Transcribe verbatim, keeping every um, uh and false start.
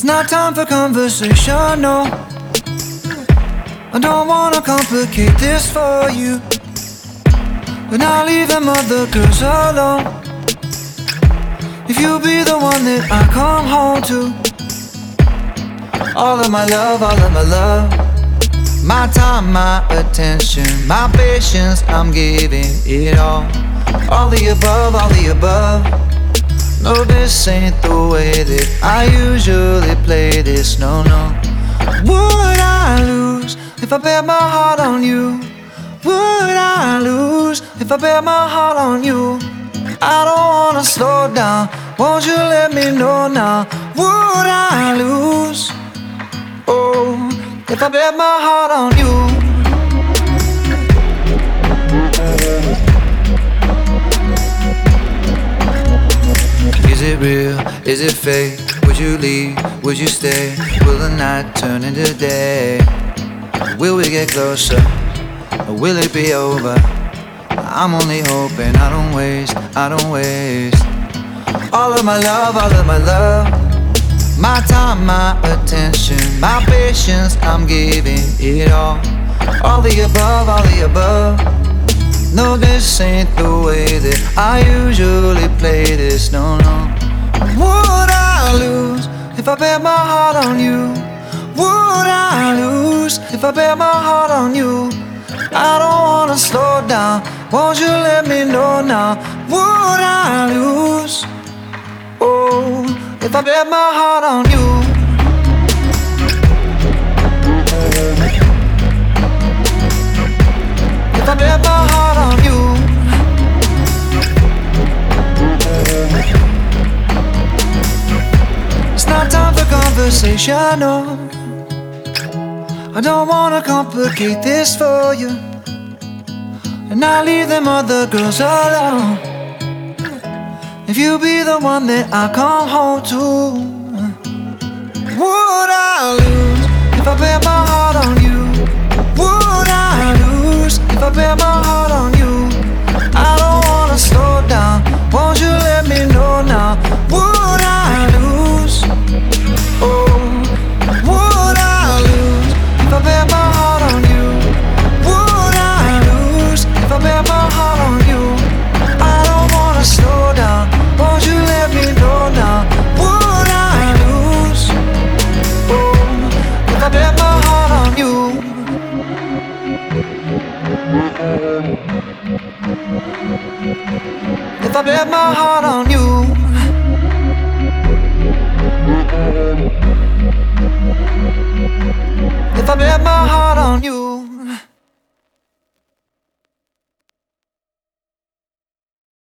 not time for conversation, no. I don't wanna complicate this for you, but now leave them other girls alone. If you be the one that I come home to, all of my love, all of my love, my time, my attention, my patience, I'm giving it all. All the above, all the above. No, this ain't the way that I usually play this, no, no. Would I lose if I bet my heart on you? Would I lose if I bet my heart on you? I don't wanna slow down, won't you let me know now? Would I lose, oh, if I bet my heart on you? Is it real? Is it fake? Would you leave? Would you stay? Will the night turn into day? Will we get closer? Or will it be over? I'm only hoping I don't waste, I don't waste all of my love, all of my love, my time, my attention, my patience, I'm giving it all. All the above, all the above. No, this ain't the way that I usually play this, no, no. Would I lose if I bet my heart on you? Would I lose if I bet my heart on you? I don't wanna slow down, won't you let me know now? Would I lose, oh, if I bet my heart on you? If I bet my heart on you. It's not time for conversation, no. I don't wanna complicate this for you, and I leave them other girls alone. If you be the one that I come home to, would I lose if I bet my heart on you? Would I lose if I bet my heart on you? I don't wanna slow down, won't you let me know now? Would I lose, oh, would I lose if I bet my heart on you? Would I lose if I bet my heart on you? I don't wanna slow down, won't you let me know now? Would I lose, oh, if I bet my heart on you? If I bet my heart on you.